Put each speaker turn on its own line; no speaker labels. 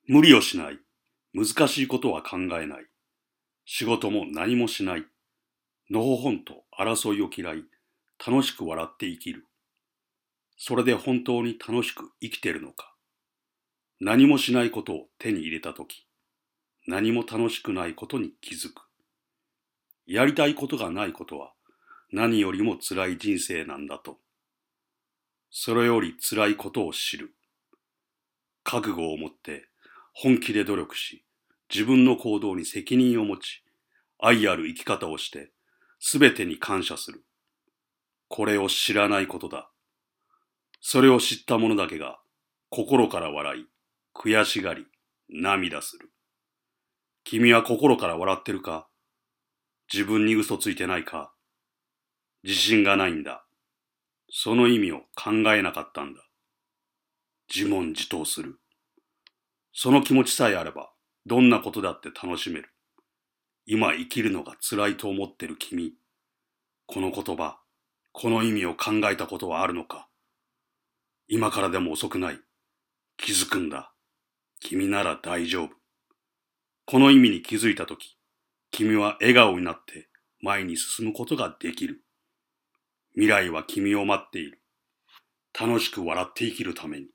無理をしない。難しいことは考えない。仕事も何もしない。のほほんと争いを嫌い、楽しく笑って生きる。それで本当に楽しく生きてるのか。何もしないことを手に入れたとき、何も楽しくないことに気づく。やりたいことがないことは何よりも辛い人生なんだと。それより辛いことを知る。覚悟を持って本気で努力し、自分の行動に責任を持ち、愛ある生き方をして、すべてに感謝する。これを知らないことだ。それを知った者だけが、心から笑い、悔しがり、涙する。君は心から笑ってるか？自分に嘘ついてないか？自信がないんだ。その意味を考えなかったんだ。自問自答する。その気持ちさえあれば、どんなことだって楽しめる。今生きるのが辛いと思ってる君。この言葉、この意味を考えたことはあるのか？今からでも遅くない。気づくんだ。君なら大丈夫。この意味に気づいたとき、君は笑顔になって前に進むことができる。未来は君を待っている。楽しく笑って生きるために。